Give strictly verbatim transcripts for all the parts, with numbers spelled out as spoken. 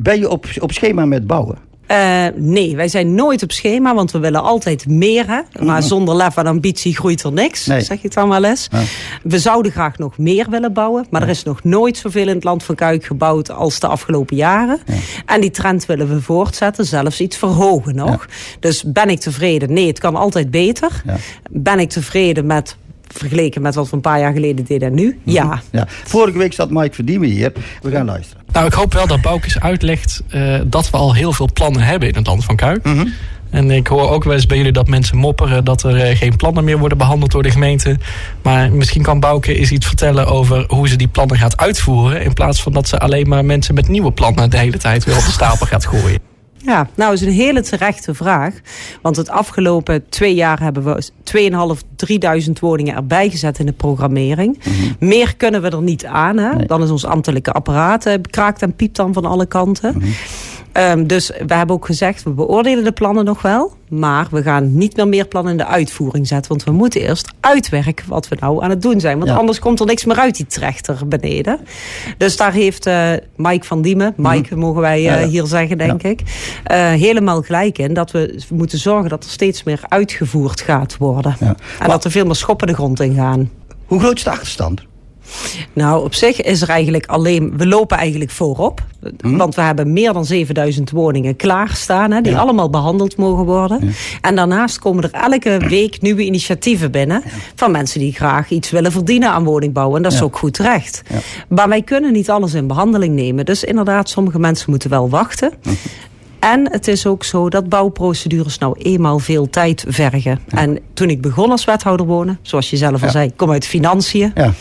Ben je op, op schema met bouwen? Uh, nee, wij zijn nooit op schema, want we willen altijd meer. Hè? Maar mm-hmm. zonder lef en ambitie groeit er niks, nee. zeg je het dan wel eens. Ja. We zouden graag nog meer willen bouwen, maar ja. er is nog nooit zoveel in het land van Cuijk gebouwd als de afgelopen jaren. Ja. En die trend willen we voortzetten, zelfs iets verhogen nog. Ja. Dus ben ik tevreden? Nee, het kan altijd beter. Ja. Ben ik tevreden met... vergeleken met wat we een paar jaar geleden deden en nu? Ja. ja. Vorige week zat Mike Verdiemen hier. We gaan luisteren. Nou, ik hoop wel dat Boukes uitlegt uh, dat we al heel veel plannen hebben in het land van Cuijk. Mm-hmm. En ik hoor ook wel eens bij jullie dat mensen mopperen dat er uh, geen plannen meer worden behandeld door de gemeente. Maar misschien kan Bouke eens iets vertellen over hoe ze die plannen gaat uitvoeren. In plaats van dat ze alleen maar mensen met nieuwe plannen de hele tijd weer op de stapel gaat gooien. Ja, nou is een hele terechte vraag. Want het afgelopen twee jaar hebben we tweeënhalf, drieduizend woningen erbij gezet in de programmering. Mm-hmm. Meer kunnen we er niet aan. Hè? Nee. Dan is ons ambtelijke apparaat uh, kraakt en piept dan van alle kanten. Mm-hmm. Um, dus we hebben ook gezegd, we beoordelen de plannen nog wel. Maar we gaan niet meer meer plannen in de uitvoering zetten. Want we moeten eerst uitwerken wat we nou aan het doen zijn. Want ja. anders komt er niks meer uit die trechter beneden. Dus daar heeft uh, Mike van Diemen, Mike mm-hmm. mogen wij uh, ja, ja. hier zeggen denk ja. ik, uh, helemaal gelijk in. Dat we moeten zorgen dat er steeds meer uitgevoerd gaat worden. Ja. En maar, dat er veel meer schoppen de grond in gaan. Hoe groot is de achterstand? Nou, op zich is er eigenlijk alleen... We lopen eigenlijk voorop. Hmm. Want we hebben meer dan zevenduizend woningen klaarstaan. Hè, die ja. allemaal behandeld mogen worden. Ja. En daarnaast komen er elke week nieuwe initiatieven binnen. Ja. Van mensen die graag iets willen verdienen aan woningbouw. En dat is ja. ook goed terecht. Ja. Maar wij kunnen niet alles in behandeling nemen. Dus inderdaad, sommige mensen moeten wel wachten. Hmm. En het is ook zo dat bouwprocedures nou eenmaal veel tijd vergen. Ja. En toen ik begon als wethouder wonen, zoals je zelf al ja. zei, ik kom uit financiën. Ja.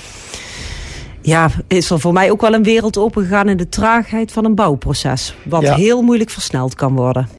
Ja, is er voor mij ook wel een wereld opengegaan in de traagheid van een bouwproces. Wat ja. heel moeilijk versneld kan worden.